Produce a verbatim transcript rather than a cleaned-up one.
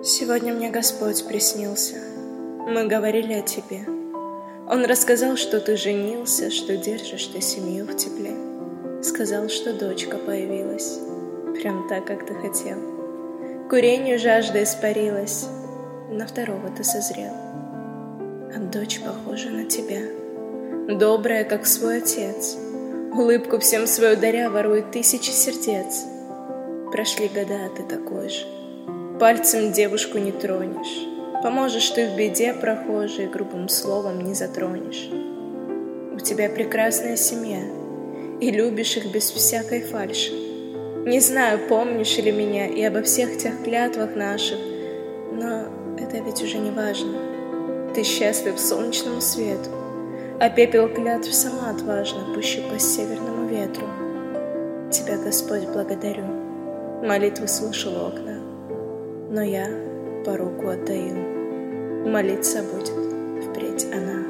Сегодня мне Господь приснился. Мы говорили о тебе. Он рассказал, что ты женился, что держишь ты семью в тепле. Сказал, что дочка появилась, прям так, как ты хотел. Курению жажда испарилась, на второго ты созрел. А дочь похожа на тебя, добрая, как свой отец. Улыбку всем свою даря ворует тысячи сердец. Прошли года, а ты такой же. Пальцем девушку не тронешь, поможешь ты в беде прохожей, грубым словом не затронешь. У тебя прекрасная семья, и любишь их без всякой фальши. Не знаю, помнишь ли меня и обо всех тех клятвах наших, но это ведь уже не важно. Ты счастлив солнечному свету, а пепел клятв сама отважно пущу по северному ветру. Тебя, Господь, благодарю, молитвы слышу в окна. Но я по руку отдаю, молиться будет впредь она.